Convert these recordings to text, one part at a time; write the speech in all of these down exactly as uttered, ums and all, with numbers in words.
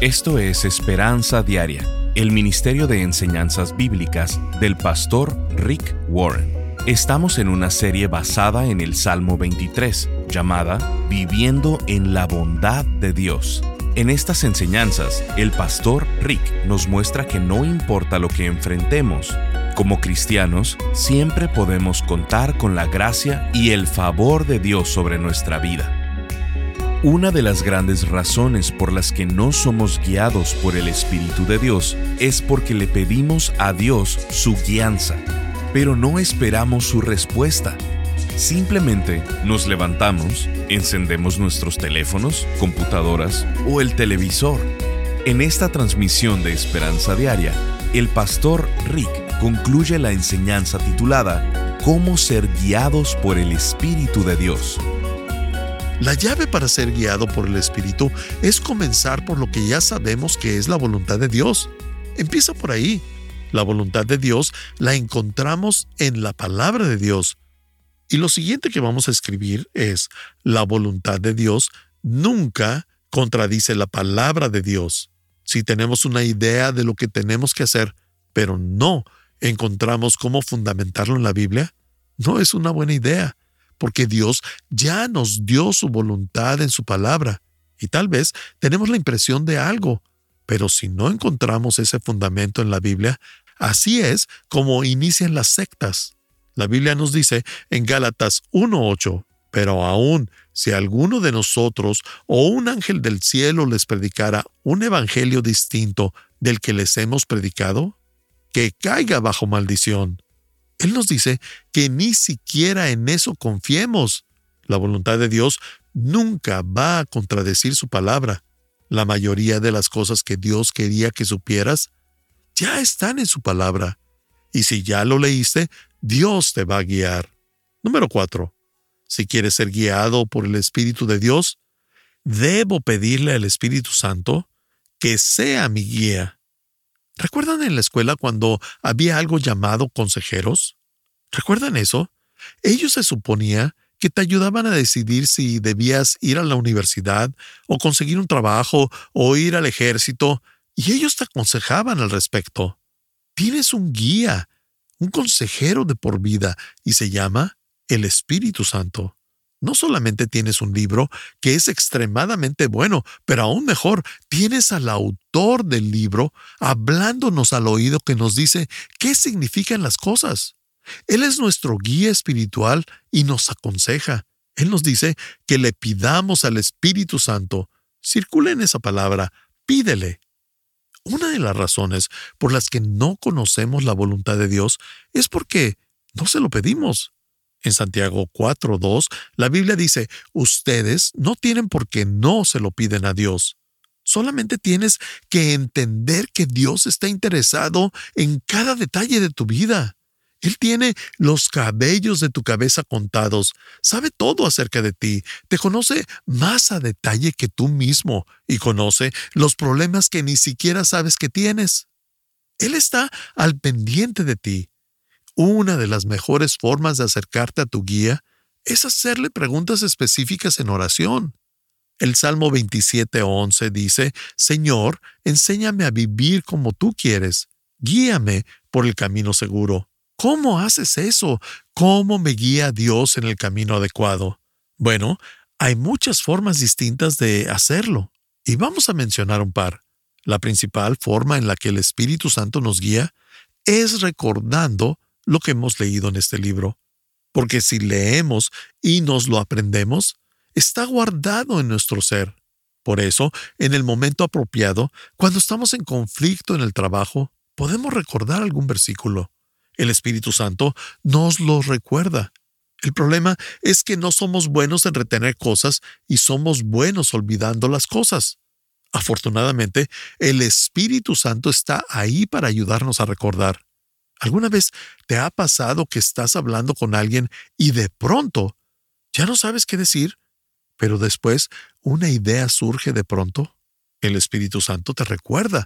Esto es Esperanza Diaria, el Ministerio de Enseñanzas Bíblicas del pastor Rick Warren. Estamos en una serie basada en el Salmo veintitrés, llamada Viviendo en la Bondad de Dios. En estas enseñanzas, el pastor Rick nos muestra que no importa lo que enfrentemos, como cristianos, siempre podemos contar con la gracia y el favor de Dios sobre nuestra vida. Una de las grandes razones por las que no somos guiados por el Espíritu de Dios es porque le pedimos a Dios su guianza, pero no esperamos su respuesta. Simplemente nos levantamos, encendemos nuestros teléfonos, computadoras o el televisor. En esta transmisión de Esperanza Diaria, el pastor Rick concluye la enseñanza titulada ¿Cómo ser guiados por el Espíritu de Dios? La llave para ser guiado por el Espíritu es comenzar por lo que ya sabemos que es la voluntad de Dios. Empieza por ahí. La voluntad de Dios la encontramos en la palabra de Dios. Y lo siguiente que vamos a escribir es: la voluntad de Dios nunca contradice la palabra de Dios. Si tenemos una idea de lo que tenemos que hacer, pero no encontramos cómo fundamentarlo en la Biblia, no es una buena idea. Porque Dios ya nos dio su voluntad en su palabra, y tal vez tenemos la impresión de algo, pero si no encontramos ese fundamento en la Biblia, así es como inician las sectas. La Biblia nos dice en Gálatas uno ocho, pero aún si alguno de nosotros o un ángel del cielo les predicara un evangelio distinto del que les hemos predicado, que caiga bajo maldición. Él nos dice que ni siquiera en eso confiemos. La voluntad de Dios nunca va a contradecir su palabra. La mayoría de las cosas que Dios quería que supieras ya están en su palabra. Y si ya lo leíste, Dios te va a guiar. Número cuatro. Si quieres ser guiado por el Espíritu de Dios, debo pedirle al Espíritu Santo que sea mi guía. ¿Recuerdan en la escuela cuando había algo llamado consejeros? ¿Recuerdan eso? Ellos se suponía que te ayudaban a decidir si debías ir a la universidad o conseguir un trabajo o ir al ejército, y ellos te aconsejaban al respecto. Tienes un guía, un consejero de por vida, y se llama el Espíritu Santo. No solamente tienes un libro que es extremadamente bueno, pero aún mejor, tienes al autor del libro hablándonos al oído que nos dice qué significan las cosas. Él es nuestro guía espiritual y nos aconseja. Él nos dice que le pidamos al Espíritu Santo. Circula en esa palabra, pídele. Una de las razones por las que no conocemos la voluntad de Dios es porque no se lo pedimos. En Santiago cuatro dos, la Biblia dice, ustedes no tienen por qué no se lo piden a Dios. Solamente tienes que entender que Dios está interesado en cada detalle de tu vida. Él tiene los cabellos de tu cabeza contados, sabe todo acerca de ti, te conoce más a detalle que tú mismo y conoce los problemas que ni siquiera sabes que tienes. Él está al pendiente de ti. Una de las mejores formas de acercarte a tu guía es hacerle preguntas específicas en oración. El Salmo veintisiete once dice, Señor, enséñame a vivir como tú quieres. Guíame por el camino seguro. ¿Cómo haces eso? ¿Cómo me guía Dios en el camino adecuado? Bueno, hay muchas formas distintas de hacerlo, y vamos a mencionar un par. La principal forma en la que el Espíritu Santo nos guía es recordando lo que hemos leído en este libro. Porque si leemos y nos lo aprendemos, está guardado en nuestro ser. Por eso, en el momento apropiado, cuando estamos en conflicto en el trabajo, podemos recordar algún versículo. El Espíritu Santo nos lo recuerda. El problema es que no somos buenos en retener cosas y somos buenos olvidando las cosas. Afortunadamente, el Espíritu Santo está ahí para ayudarnos a recordar. ¿Alguna vez te ha pasado que estás hablando con alguien y de pronto ya no sabes qué decir, pero después una idea surge de pronto? El Espíritu Santo te recuerda.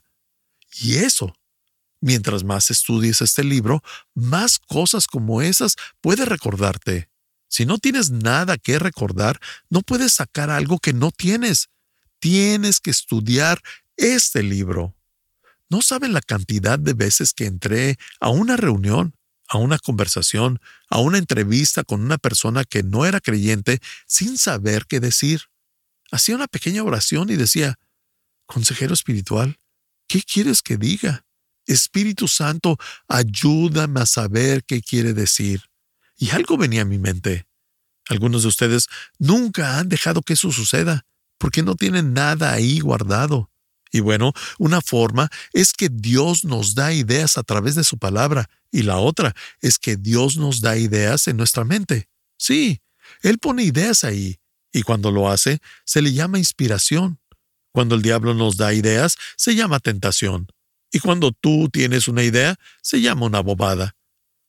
Y eso, mientras más estudies este libro, más cosas como esas puede recordarte. Si no tienes nada que recordar, no puedes sacar algo que no tienes. Tienes que estudiar Este libro. No saben la cantidad de veces que entré a una reunión, a una conversación, a una entrevista con una persona que no era creyente sin saber qué decir. Hacía una pequeña oración y decía: consejero espiritual, ¿qué quieres que diga? Espíritu Santo, ayúdame a saber qué quiere decir. Y algo venía a mi mente. Algunos de ustedes nunca han dejado que eso suceda, porque no tienen nada ahí guardado. Y bueno, una forma es que Dios nos da ideas a través de su palabra, y la otra es que Dios nos da ideas en nuestra mente. Sí, Él pone ideas ahí, y cuando lo hace, se le llama inspiración. Cuando el diablo nos da ideas, se llama tentación. Y cuando tú tienes una idea, se llama una bobada.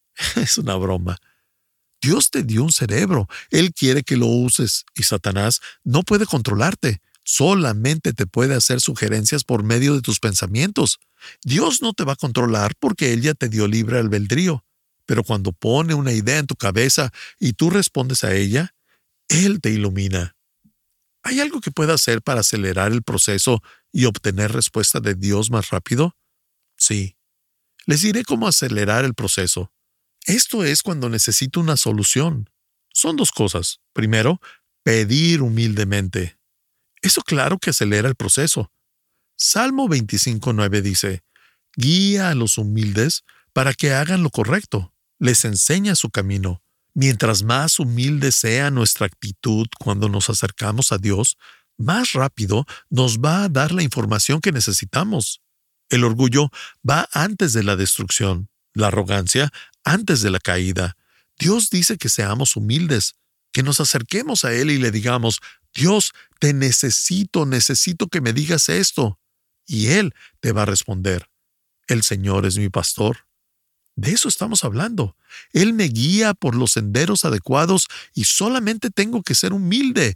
Es una broma. Dios te dio un cerebro. Él quiere que lo uses, y Satanás no puede controlarte. Solamente te puede hacer sugerencias por medio de tus pensamientos. Dios no te va a controlar porque Él ya te dio libre albedrío. Pero cuando pone una idea en tu cabeza y tú respondes a ella, Él te ilumina. ¿Hay algo que pueda hacer para acelerar el proceso y obtener respuesta de Dios más rápido? Sí. Les diré cómo acelerar el proceso. Esto es cuando necesito una solución. Son dos cosas. Primero, pedir humildemente. Eso claro que acelera el proceso. Salmo veinticinco nueve dice: guía a los humildes para que hagan lo correcto. Les enseña su camino. Mientras más humilde sea nuestra actitud cuando nos acercamos a Dios, más rápido nos va a dar la información que necesitamos. El orgullo va antes de la destrucción, la arrogancia antes de la caída. Dios dice que seamos humildes, que nos acerquemos a Él y le digamos: Dios, te necesito, necesito que me digas esto. Y Él te va a responder: el Señor es mi pastor. De eso estamos hablando. Él me guía por los senderos adecuados y solamente tengo que ser humilde.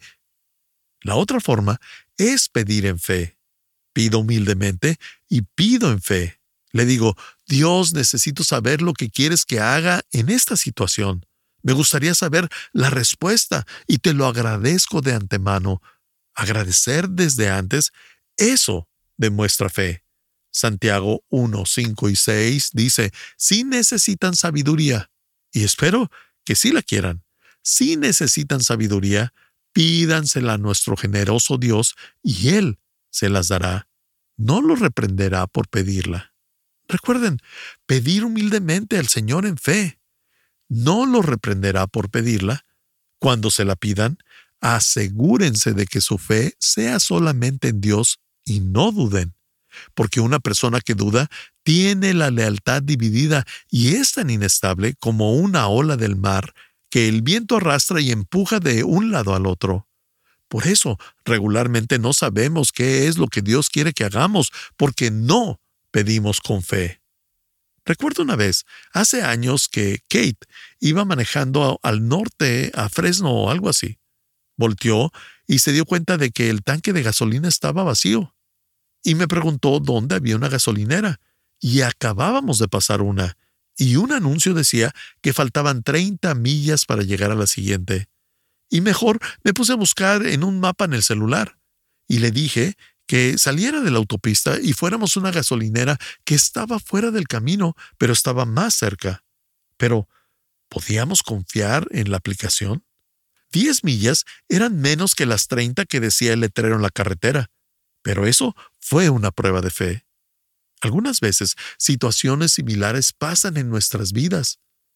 La otra forma es pedir en fe. Pido humildemente y pido en fe. Le digo: Dios, necesito saber lo que quieres que haga en esta situación. Me gustaría saber la respuesta y te lo agradezco de antemano. Agradecer desde antes, eso demuestra fe. Santiago uno, cinco y seis dice: si necesitan sabiduría, y espero que sí la quieran, si necesitan sabiduría, pídansela a nuestro generoso Dios y Él se las dará. No los reprenderá por pedirla. Recuerden, pedir humildemente al Señor en fe. No los reprenderá por pedirla. Cuando se la pidan, asegúrense de que su fe sea solamente en Dios y no duden. Porque una persona que duda tiene la lealtad dividida y es tan inestable como una ola del mar que el viento arrastra y empuja de un lado al otro. Por eso, regularmente no sabemos qué es lo que Dios quiere que hagamos, porque no pedimos con fe. Recuerdo una vez, hace años, que Kate iba manejando al norte, a Fresno o algo así. Volteó y se dio cuenta de que el tanque de gasolina estaba vacío. Y me preguntó dónde había una gasolinera, y acabábamos de pasar una, y un anuncio decía que faltaban treinta millas para llegar a la siguiente. Y mejor me puse a buscar en un mapa en el celular, y le dije que saliera de la autopista y fuéramos a una gasolinera que estaba fuera del camino, pero estaba más cerca. Pero, ¿podíamos confiar en la aplicación? Diez millas eran menos que las treinta que decía el letrero en la carretera. Pero eso fue una prueba de fe. Algunas veces, situaciones similares pasan en nuestras vidas.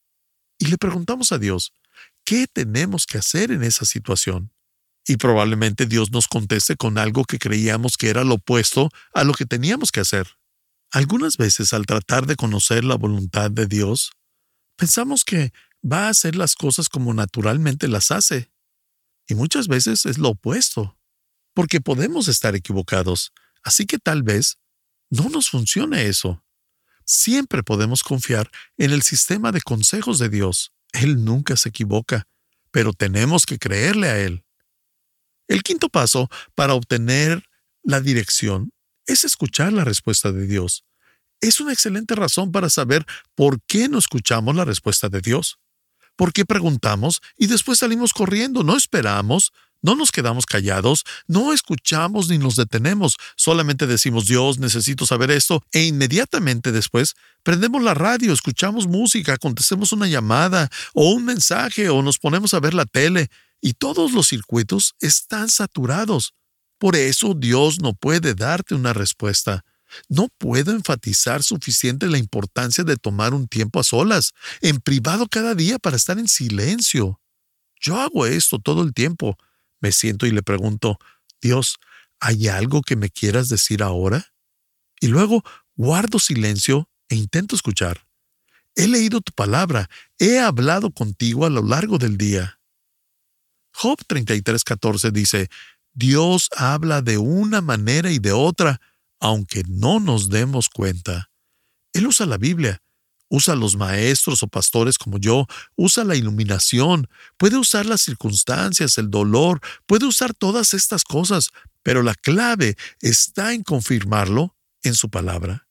Y le preguntamos a Dios: ¿qué tenemos que hacer en esa situación? Y probablemente Dios nos conteste con algo que creíamos que era lo opuesto a lo que teníamos que hacer. Algunas veces, al tratar de conocer la voluntad de Dios, pensamos que va a hacer las cosas como naturalmente las hace. Y muchas veces es lo opuesto. Porque podemos estar equivocados, así que tal vez no nos funcione eso. Siempre podemos confiar en el sistema de consejos de Dios. Él nunca se equivoca, pero tenemos que creerle a Él. El quinto paso para obtener la dirección es escuchar la respuesta de Dios. Es una excelente razón para saber por qué no escuchamos la respuesta de Dios. ¿Por qué preguntamos y después salimos corriendo? No esperamos. No nos quedamos callados, no escuchamos ni nos detenemos, solamente decimos, Dios, necesito saber esto, e inmediatamente después prendemos la radio, escuchamos música, contestemos una llamada o un mensaje o nos ponemos a ver la tele, y todos los circuitos están saturados. Por eso Dios no puede darte una respuesta. No puedo enfatizar suficiente la importancia de tomar un tiempo a solas, en privado cada día para estar en silencio. Yo hago esto todo el tiempo. Me siento y le pregunto, Dios, ¿hay algo que me quieras decir ahora? Y luego guardo silencio e intento escuchar. He leído tu palabra, he hablado contigo a lo largo del día. Job treinta y tres, catorce dice, Dios habla de una manera y de otra, aunque no nos demos cuenta. Él usa la Biblia, usa a los maestros o pastores como yo, usa la iluminación, puede usar las circunstancias, el dolor, puede usar todas estas cosas, pero la clave está en confirmarlo en su palabra.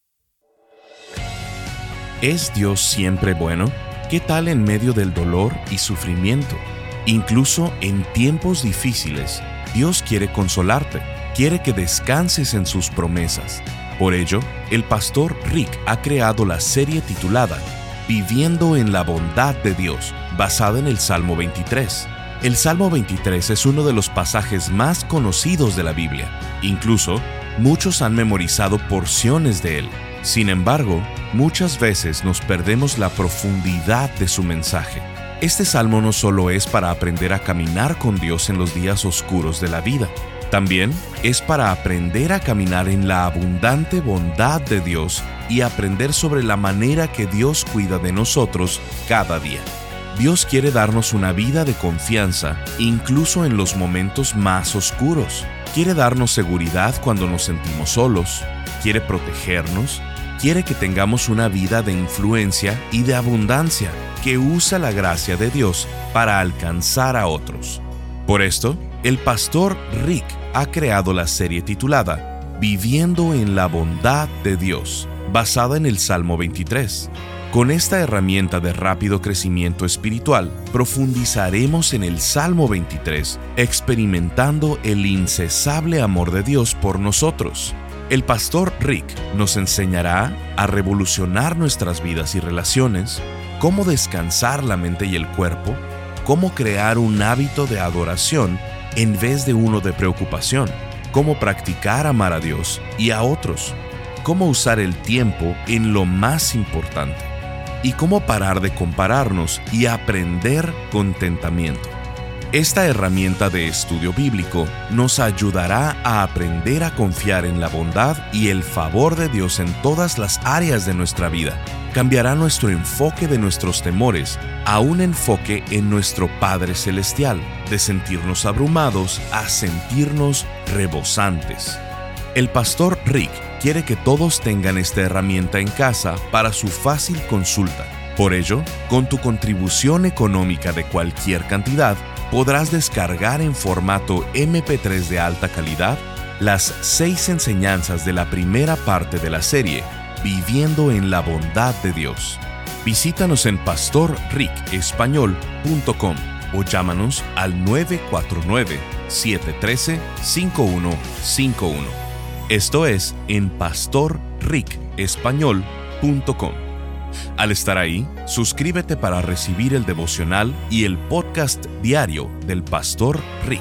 ¿Es Dios siempre bueno? ¿Qué tal en medio del dolor y sufrimiento? Incluso en tiempos difíciles, Dios quiere consolarte, quiere que descanses en sus promesas. Por ello, el pastor Rick ha creado la serie titulada Viviendo en la bondad de Dios, basada en el Salmo veintitrés. El Salmo veintitrés es uno de los pasajes más conocidos de la Biblia. Incluso, muchos han memorizado porciones de él. Sin embargo, muchas veces nos perdemos la profundidad de su mensaje. Este salmo no solo es para aprender a caminar con Dios en los días oscuros de la vida, también es para aprender a caminar en la abundante bondad de Dios y aprender sobre la manera que Dios cuida de nosotros cada día. Dios quiere darnos una vida de confianza, incluso en los momentos más oscuros. Quiere darnos seguridad cuando nos sentimos solos, quiere protegernos, quiere que tengamos una vida de influencia y de abundancia, que usa la gracia de Dios para alcanzar a otros. Por esto, el pastor Rick ha creado la serie titulada Viviendo en la bondad de Dios, basada en el Salmo veintitrés. Con esta herramienta de rápido crecimiento espiritual, profundizaremos en el Salmo veintitrés, experimentando el incesable amor de Dios por nosotros. El pastor Rick nos enseñará a revolucionar nuestras vidas y relaciones, cómo descansar la mente y el cuerpo, cómo crear un hábito de adoración en vez de uno de preocupación, cómo practicar amar a Dios y a otros, cómo usar el tiempo en lo más importante, y cómo parar de compararnos y aprender contentamiento. Esta herramienta de estudio bíblico nos ayudará a aprender a confiar en la bondad y el favor de Dios en todas las áreas de nuestra vida. Cambiará nuestro enfoque de nuestros temores a un enfoque en nuestro Padre Celestial, de sentirnos abrumados a sentirnos rebosantes. El pastor Rick quiere que todos tengan esta herramienta en casa para su fácil consulta. Por ello, con tu contribución económica de cualquier cantidad, podrás descargar en formato eme pe tres de alta calidad las seis enseñanzas de la primera parte de la serie Viviendo en la bondad de Dios. Visítanos en pastor rick español punto com o llámanos al nueve cuatro nueve, siete uno tres, cinco uno cinco uno. Esto es en pastor rick español punto com. Al estar ahí, suscríbete para recibir el devocional y el podcast diario del pastor Rick.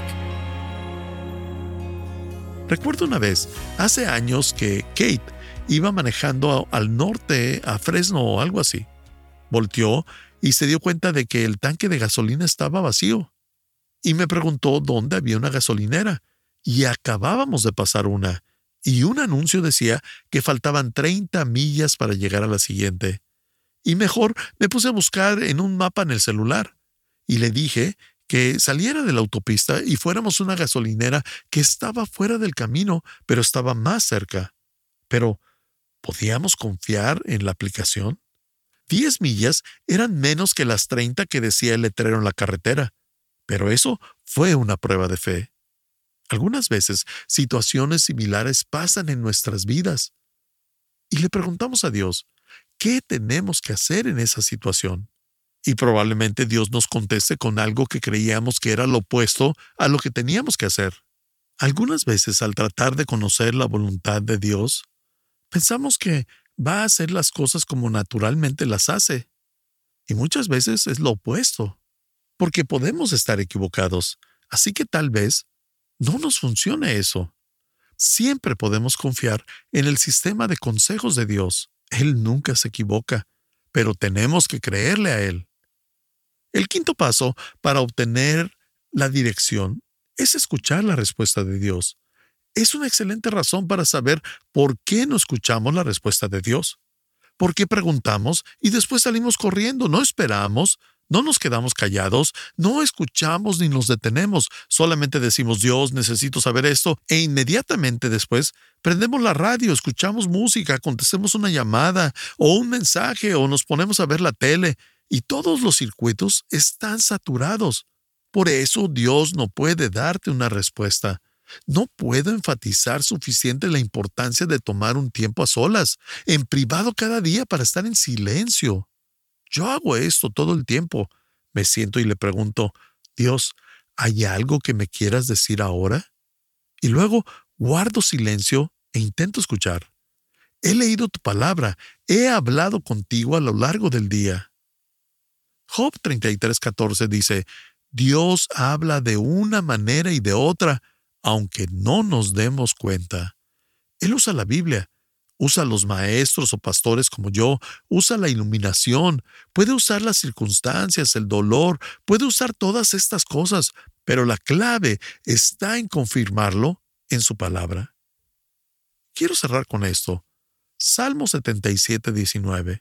Recuerdo una vez, hace años, que Kate iba manejando al norte, a Fresno o algo así. Volteó y se dio cuenta de que el tanque de gasolina estaba vacío. Y me preguntó dónde había una gasolinera. Y acabábamos de pasar una. Y un anuncio decía que faltaban treinta millas para llegar a la siguiente. Y mejor me puse a buscar en un mapa en el celular. Y le dije que saliera de la autopista y fuéramos a una gasolinera que estaba fuera del camino, pero estaba más cerca. Pero, ¿podíamos confiar en la aplicación? Diez millas eran menos que las treinta que decía el letrero en la carretera. Pero eso fue una prueba de fe. Algunas veces, situaciones similares pasan en nuestras vidas. Y le preguntamos a Dios, ¿qué tenemos que hacer en esa situación? Y probablemente Dios nos conteste con algo que creíamos que era lo opuesto a lo que teníamos que hacer. Algunas veces, al tratar de conocer la voluntad de Dios, pensamos que va a hacer las cosas como naturalmente las hace. Y muchas veces es lo opuesto, porque podemos estar equivocados. Así que tal vez no nos funcione eso. Siempre podemos confiar en el sistema de consejos de Dios. Él nunca se equivoca, pero tenemos que creerle a Él. El quinto paso para obtener la dirección es escuchar la respuesta de Dios. Es una excelente razón para saber por qué no escuchamos la respuesta de Dios. ¿Por qué preguntamos y después salimos corriendo? No esperamos, no nos quedamos callados, no escuchamos ni nos detenemos. Solamente decimos, Dios, necesito saber esto, e inmediatamente después prendemos la radio, escuchamos música, contestamos una llamada o un mensaje o nos ponemos a ver la tele y todos los circuitos están saturados. Por eso Dios no puede darte una respuesta. No puedo enfatizar suficiente la importancia de tomar un tiempo a solas, en privado cada día para estar en silencio. Yo hago esto todo el tiempo. Me siento y le pregunto, Dios, ¿hay algo que me quieras decir ahora? Y luego guardo silencio e intento escuchar. He leído tu palabra, he hablado contigo a lo largo del día. Job treinta y tres, catorce dice, Dios habla de una manera y de otra, aunque no nos demos cuenta. Él usa la Biblia, usa a los maestros o pastores como yo, usa la iluminación, puede usar las circunstancias, el dolor, puede usar todas estas cosas, pero la clave está en confirmarlo en su palabra. Quiero cerrar con esto. Salmo setenta y siete, diecinueve.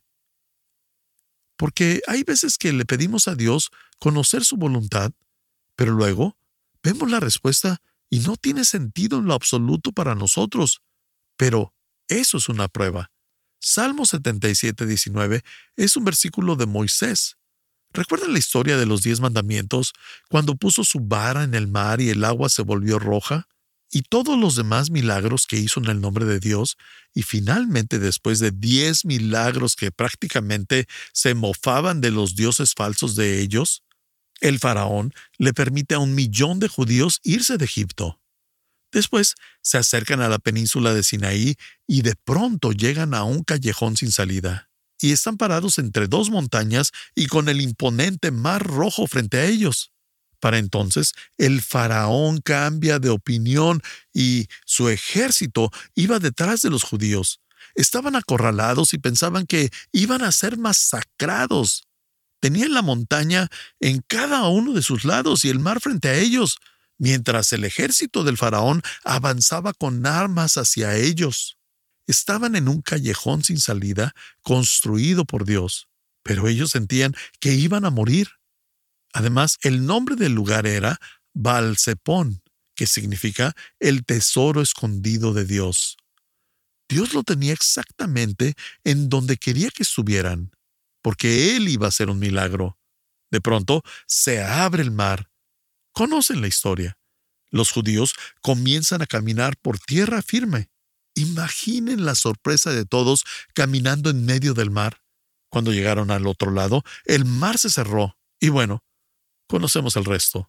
Porque hay veces que le pedimos a Dios conocer su voluntad, pero luego vemos la respuesta y no tiene sentido en lo absoluto para nosotros. Pero eso es una prueba. Salmo setenta y siete, diecinueve es un versículo de Moisés. ¿Recuerdan la historia de los diez mandamientos, cuando puso su vara en el mar y el agua se volvió roja? Y todos los demás milagros que hizo en el nombre de Dios, y finalmente después de diez milagros que prácticamente se mofaban de los dioses falsos de ellos, el faraón le permite a un millón de judíos irse de Egipto. Después se acercan a la península de Sinaí y de pronto llegan a un callejón sin salida. Y están parados entre dos montañas y con el imponente Mar Rojo frente a ellos. Para entonces, el faraón cambia de opinión y su ejército iba detrás de los judíos. Estaban acorralados y pensaban que iban a ser masacrados. Tenían la montaña en cada uno de sus lados y el mar frente a ellos, mientras el ejército del faraón avanzaba con armas hacia ellos. Estaban en un callejón sin salida construido por Dios, pero ellos sentían que iban a morir. Además, el nombre del lugar era Baal-Zepón, que significa el tesoro escondido de Dios. Dios lo tenía exactamente en donde quería que estuvieran, porque Él iba a hacer un milagro. De pronto, se abre el mar. Conocen la historia. Los judíos comienzan a caminar por tierra firme. Imaginen la sorpresa de todos caminando en medio del mar. Cuando llegaron al otro lado, el mar se cerró. Y bueno, conocemos el resto.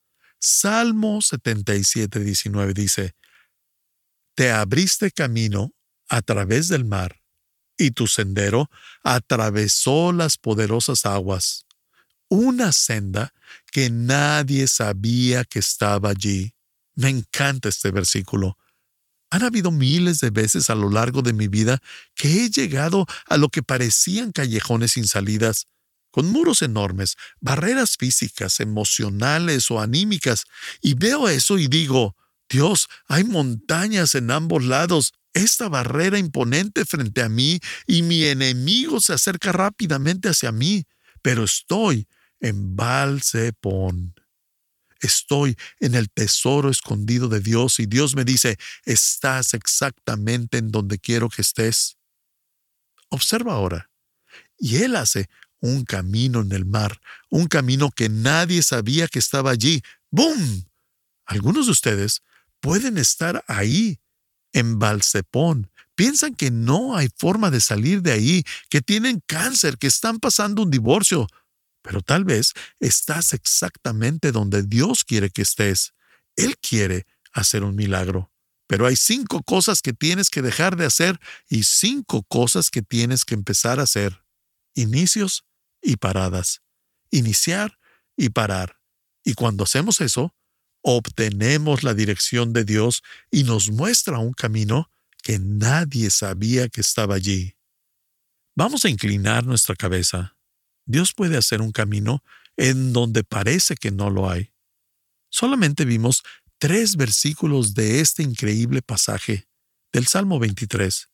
Salmo setenta y siete, diecinueve dice, Te abriste camino a través del mar, y tu sendero atravesó las poderosas aguas, una senda que nadie sabía que estaba allí. Me encanta este versículo. Han habido miles de veces a lo largo de mi vida que he llegado a lo que parecían callejones sin salidas, con muros enormes, barreras físicas, emocionales o anímicas, y veo eso y digo, Dios, hay montañas en ambos lados, esta barrera imponente frente a mí, y mi enemigo se acerca rápidamente hacia mí, pero estoy en Baal-Zepón. Estoy en el tesoro escondido de Dios y Dios me dice, estás exactamente en donde quiero que estés. Observa ahora. Y Él hace un camino en el mar, un camino que nadie sabía que estaba allí. ¡Bum! Algunos de ustedes pueden estar ahí, en Baal-Zepón. Piensan que no hay forma de salir de ahí, que tienen cáncer, que están pasando un divorcio. pero tal vez estás exactamente donde Dios quiere que estés. Él quiere hacer un milagro, pero hay cinco cosas que tienes que dejar de hacer y cinco cosas que tienes que empezar a hacer. Inicios y paradas. Iniciar y parar. Y cuando hacemos eso, obtenemos la dirección de Dios y nos muestra un camino que nadie sabía que estaba allí. Vamos a inclinar nuestra cabeza. Dios puede hacer un camino en donde parece que no lo hay. Solamente vimos tres versículos de este increíble pasaje del Salmo veintitrés.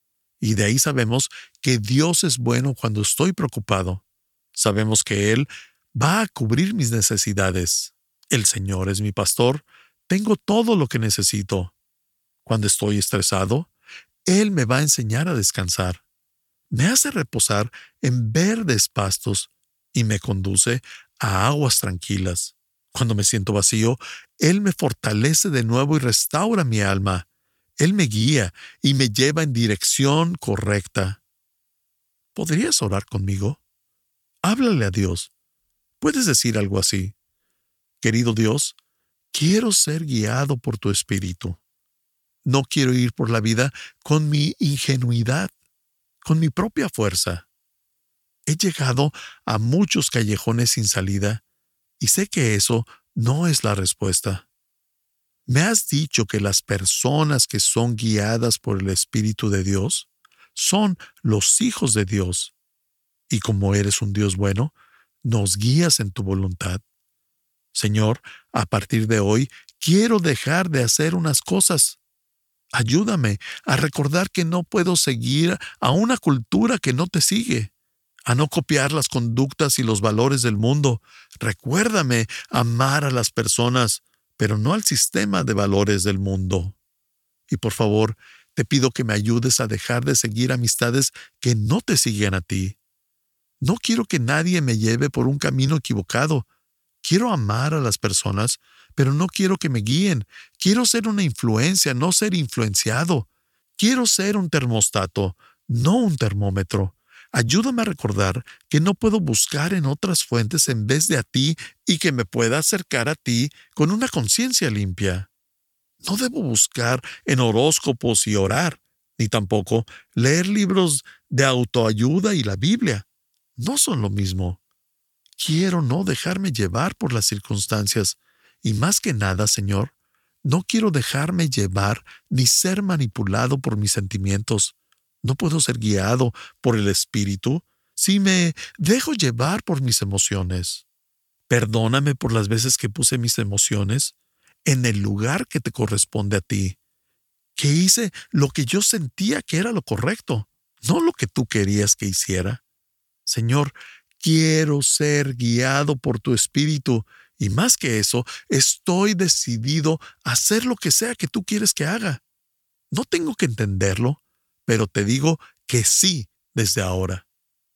Y de ahí sabemos que Dios es bueno cuando estoy preocupado. Sabemos que Él va a cubrir mis necesidades. El Señor es mi pastor. Tengo todo lo que necesito. Cuando estoy estresado, Él me va a enseñar a descansar. Me hace reposar en verdes pastos y me conduce a aguas tranquilas. Cuando me siento vacío, Él me fortalece de nuevo y restaura mi alma. Él me guía y me lleva en dirección correcta. ¿Podrías orar conmigo? Háblale a Dios. Puedes decir algo así: querido Dios, quiero ser guiado por tu Espíritu. No quiero ir por la vida con mi ingenuidad, con mi propia fuerza. He llegado a muchos callejones sin salida y sé que eso no es la respuesta. Me has dicho que las personas que son guiadas por el Espíritu de Dios son los hijos de Dios. Y como eres un Dios bueno, nos guías en tu voluntad. Señor, a partir de hoy, quiero dejar de hacer unas cosas. Ayúdame a recordar que no puedo seguir a una cultura que no te sigue, a no copiar las conductas y los valores del mundo. Recuérdame amar a las personas, pero no al sistema de valores del mundo. Y por favor, te pido que me ayudes a dejar de seguir amistades que no te siguen a ti. No quiero que nadie me lleve por un camino equivocado. Quiero amar a las personas, pero no quiero que me guíen. Quiero ser una influencia, no ser influenciado. Quiero ser un termostato, no un termómetro. Ayúdame a recordar que no puedo buscar en otras fuentes en vez de a ti y que me pueda acercar a ti con una conciencia limpia. No debo buscar en horóscopos y orar, ni tampoco leer libros de autoayuda y la Biblia. No son lo mismo. Quiero no dejarme llevar por las circunstancias y más que nada, Señor, no quiero dejarme llevar ni ser manipulado por mis sentimientos. No puedo ser guiado por el Espíritu si me dejo llevar por mis emociones. Perdóname por las veces que puse mis emociones en el lugar que te corresponde a ti, que hice lo que yo sentía que era lo correcto, no lo que tú querías que hiciera. Señor, quiero ser guiado por tu Espíritu y más que eso, estoy decidido a hacer lo que sea que tú quieres que haga. No tengo que entenderlo, pero te digo que sí desde ahora.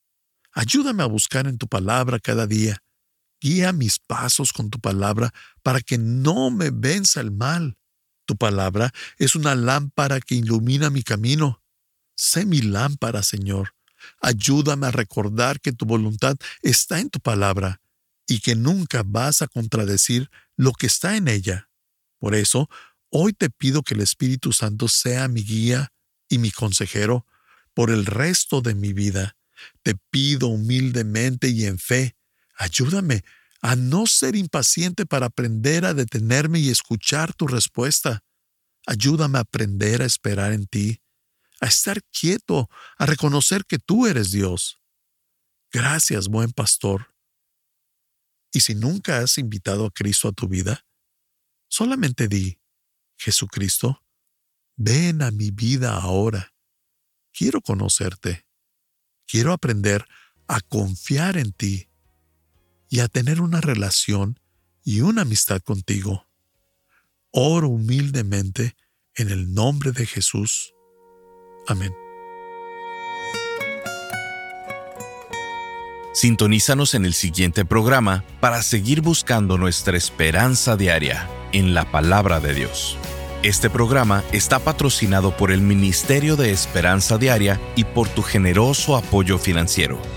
Ayúdame a buscar en tu palabra cada día. Guía mis pasos con tu palabra para que no me venza el mal. Tu palabra es una lámpara que ilumina mi camino. Sé mi lámpara, Señor. Ayúdame a recordar que tu voluntad está en tu palabra y que nunca vas a contradecir lo que está en ella. Por eso, hoy te pido que el Espíritu Santo sea mi guía y mi consejero por el resto de mi vida. Te pido humildemente y en fe, ayúdame a no ser impaciente para aprender a detenerme y escuchar tu respuesta. Ayúdame a aprender a esperar en ti, a estar quieto, a reconocer que tú eres Dios. Gracias, buen pastor. Y si nunca has invitado a Cristo a tu vida, solamente di: Jesucristo, ven a mi vida ahora. Quiero conocerte. Quiero aprender a confiar en ti y a tener una relación y una amistad contigo. Oro humildemente en el nombre de Jesús. Amén. Sintonízanos en el siguiente programa para seguir buscando nuestra esperanza diaria en la Palabra de Dios. Este programa está patrocinado por el Ministerio de Esperanza Diaria y por tu generoso apoyo financiero.